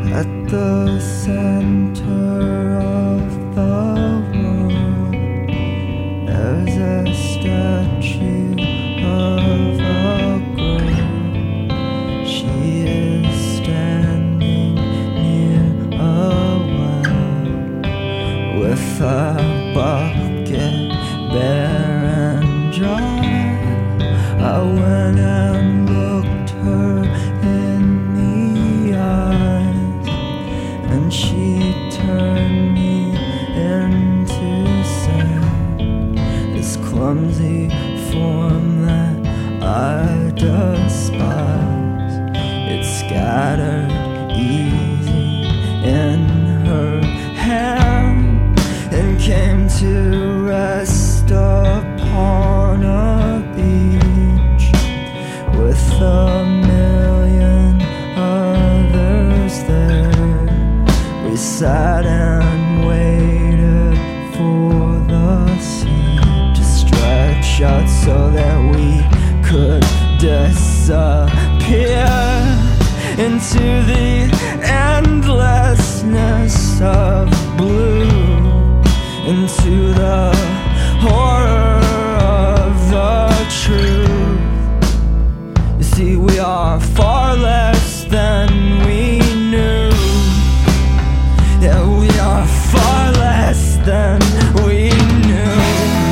at the center of the world. There's a statue of a girl. She is standing near a well with a bucket bare and dry. I went and looked her in the eyes, and she turned me into sand. This clumsy form that I despise, it scattered easy in her hand and came to rest upon a beach with a million others there. We sat and waited for the sea to stretch out so that we could disappear into the endlessness of blue, into the horror of the truth. You see, we are far less than we knew. Yeah, we are far less than we knew.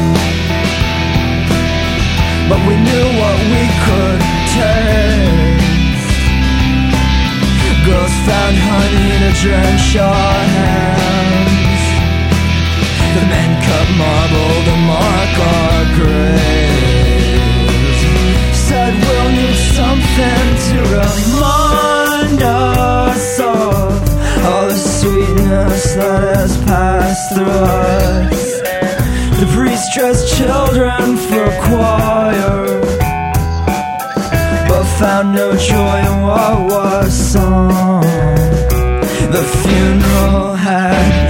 But we knew what we could taste. Girls found honey to drench our hands. The men cut marble to mark our graves. Said we'll need something to remind us of all the sweetness that has passed through us. The priest dressed children for choir, but found no joy in what was sung. The funeral had